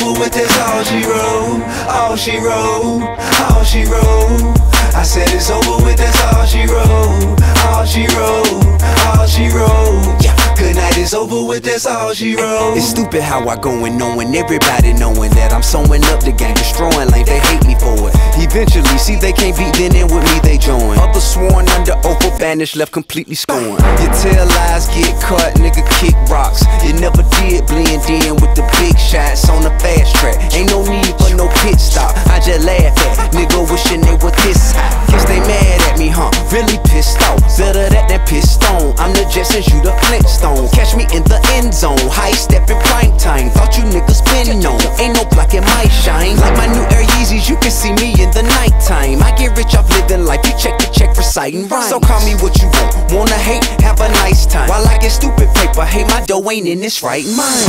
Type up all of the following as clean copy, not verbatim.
over with, that's all she wrote. All she wrote, all she wrote. I said it's over with, that's all she wrote. All she wrote, all she wrote. Yeah, good night, it's over with, that's all she wrote. It's stupid how I go and knowing everybody knowing that I'm sewing up the game, destroying lanes, they hate me for it. Eventually, see they can't beat, then in with me they join. Others sworn under oath or banished, left completely scorned. You tell lies, get caught, nigga kick rocks. You never did blend in with the big shots on the fast track. Ain't no need for no pit stop, I just laugh at nigga wishing they were this high. Guess they mad at me, huh? Really pissed off. Better that than pissed on. I'm the Jetsons, you the Flintstone. Catch me in the end zone, high stepping prime time. Thought you niggas been known, ain't no blocking my shine. Like my new Air Yeezys, you can see me in the nighttime. I get rich off living life, you check the check for citing rhymes. So call me what you want, wanna hate, have a nice time. While I get stupid paper, hey my dough ain't in this right mind.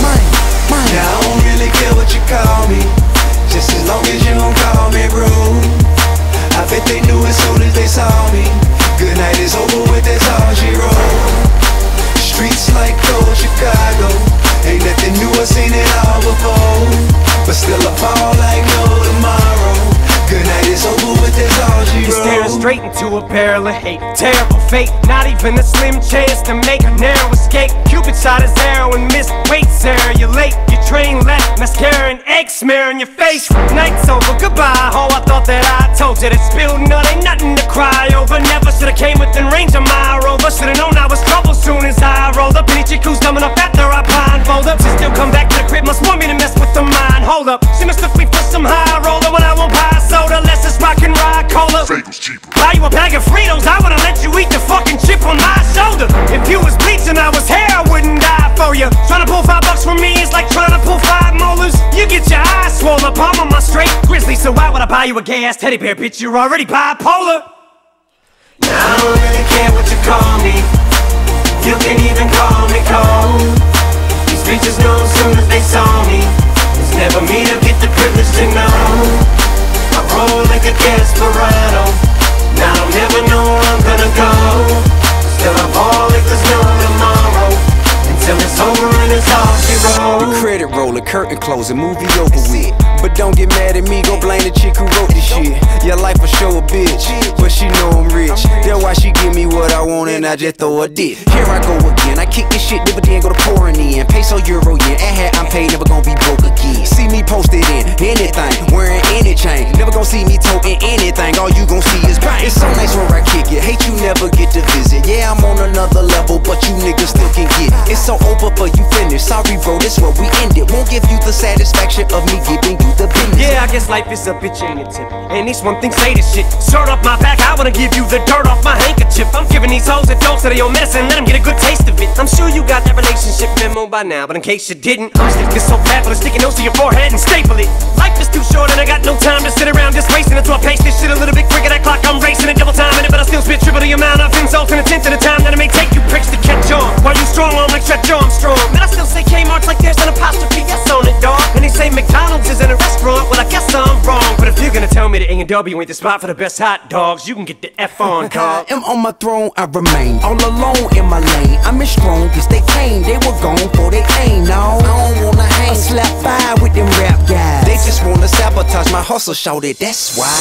Now I don't really care what you call me, just as long as you don't call me rude. I bet they knew as soon as they saw me. Good night is over with, that's all she wrote. Streets like cold Chicago, ain't nothing new, I seen it all before. But still I fall like no tomorrow. Good night is over with, that's all she wrote. Staring straight into a barrel of hate, terrible fate. Not even a slim chance to make a narrow escape. Cupid shot his arrow and missed. Wait, Sarah, you're late. Your train left, mascara and egg smear on your face. Night's over, goodbye. Oh, I thought that I told you that spilled nut ain't nothing to cry over. Never should've came within range of my rover. Should've known I was trouble soon as I rolled up. Any chick who's dumb enough after I blindfold up to still come back to the crib must want me to mess with the mind. Hold up, she mistook me for some high roller when I won't buy soda. Less is rock and ride cola. Buy you a bag of Fritos, I would've let you eat the fucking chip on my shoulder. If you was bleach and I was hair, I wouldn't die for you. Trying to pull $5 from me is like trying to pull 5 molars. You get your eyes swollen, palm on my straight grizzly. So why would I buy you a gay ass teddy bear, bitch? You're already bipolar. Now I don't really care what you call me, you can even call me cold. These bitches know as soon as they saw me, it's never me to get the privilege to know. I roll like a desperado, now I don't never know where I'm gonna go. Still I fall like there's no tomorrow, until it's over and it's all she wrote. The credit roller, curtain closing, movie over with. But don't get mad at me, go blame the chick who wrote this shit. Your life will show a bitch, but she know I'm rich. That's why she give me what I want and I just throw a dick. Here I go again, I kick this shit, dividend go to pouring in. Peso, euro, yen, and hat I'm paid, never gonna be broke again. See me posted in anything, wearing any chain. Never gonna see me toting anything, all you gon' see is bang. It's so nice where I kick it, hate you never get to visit. Yeah, I'm on another level, but you niggas still can get. It's so over for you finished, sorry bro, this where we end it. Won't give you the satisfaction of me giving you the business. Yeah, I guess life is a bitch ain't a tip. And these one thing say this shit. Shirt off my back, I wanna give you the dirt off my handkerchief. I'm giving these hoes a dose of their own medicine, let them get a good taste of it. I'm sure you got that relationship memo by now, but in case you didn't, I'm stick this so fat with a sticky nose to your forehead and staple it. Life is too short and I got no time to sit around just wasting it. So I pace this shit a little bit quicker, that clock I'm racing it, double time in it. But I still spit triple the amount of insults in a tenth of the time that it may take you pricks to catch on. While you strong on like Stretch Armstrong, man I still say Kmart's like there's an apostrophe S on it, dog. And they say McDonald's is in a restaurant, well I guess I'm wrong. But if you're gonna tell me that A&W ain't the spot for the best hot dogs, you can get the F on, dog. I'm on my throne, I remain all alone in my lane. I'm as strong as they came, they were gone for they aim. No, I don't wanna hang, I slap fire with them rap guys. They just wanna sabotage my hustle, shout it, that's why.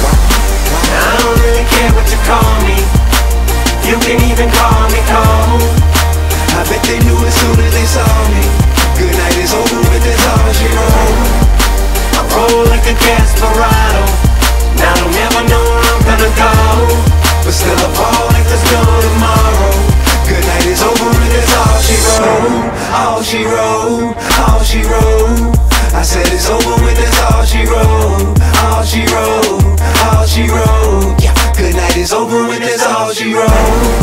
I don't really care what you call me, you can even call me cold. I bet they knew as soon as they saw me. Good night is over with, that's all she wrote. I roll like a desperado, now I don't never know where I'm gonna go. But still I fall like there's no tomorrow. Good night is over and that's all she wrote. All she wrote, all she wrote. I said it's over with, that's all she wrote. All she wrote, all she wrote. Yeah, good night is over with, that's all she wrote.